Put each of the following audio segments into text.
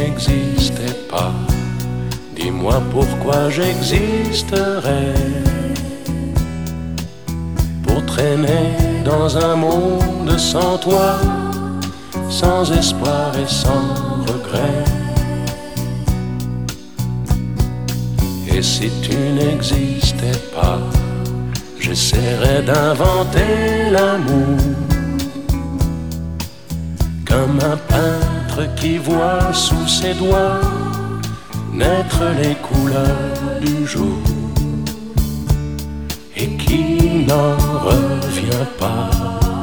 n'existais pas, dis-moi pourquoi j'existerais. Pour traîner dans un monde sans toi, sans espoir et sans regret. Et si tu n'existais pas, j'essaierais d'inventer l'amour, comme un peintre qui voit sous ses doigts naître les couleurs du jour et qui n'en revient pas.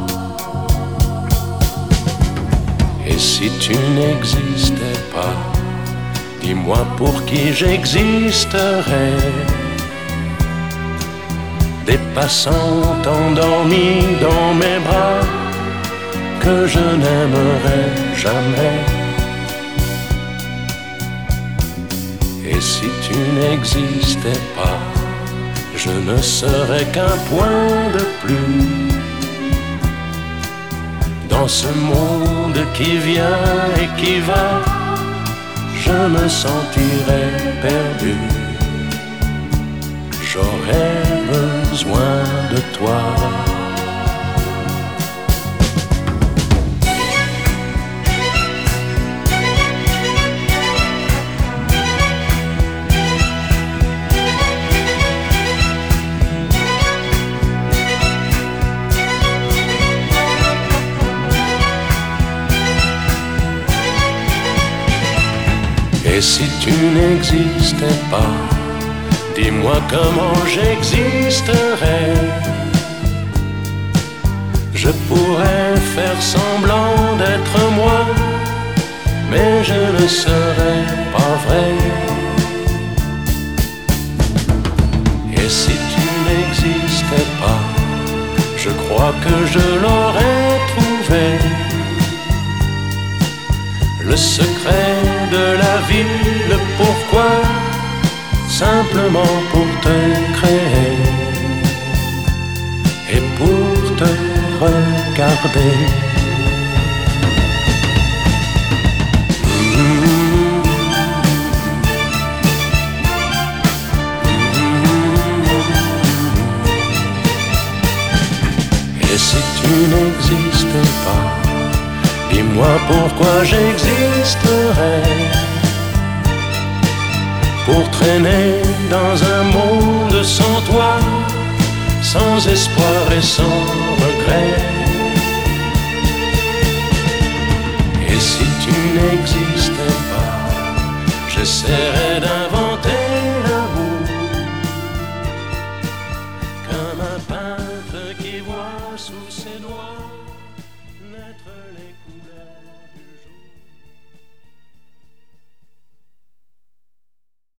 Et si tu n'existais pas, dis-moi pour qui j'existerais. Des passants endormis dans mes bras que je n'aimerais jamais. Et si tu n'existais pas, je ne serais qu'un point de plus dans ce monde qui vient et qui va. Je me sentirais perdu. J'aurais besoin de toi. Et si tu n'existais pas, dis-moi comment j'existerais. Je pourrais faire semblant d'être moi, mais je ne serais pas vrai. Et si tu n'existais pas, je crois que je l'aurais trouvé. Le secret de la vie, le pourquoi, simplement pour te créer et pour te regarder. Et si tu n'existais pas, dis-moi pourquoi j'existerais. Pour traîner dans un monde sans toi, sans espoir et sans regret. Et si tu n'existais pas, j'essaierais d'inventer l'amour, comme un peintre qui voit sous ses doigts naître les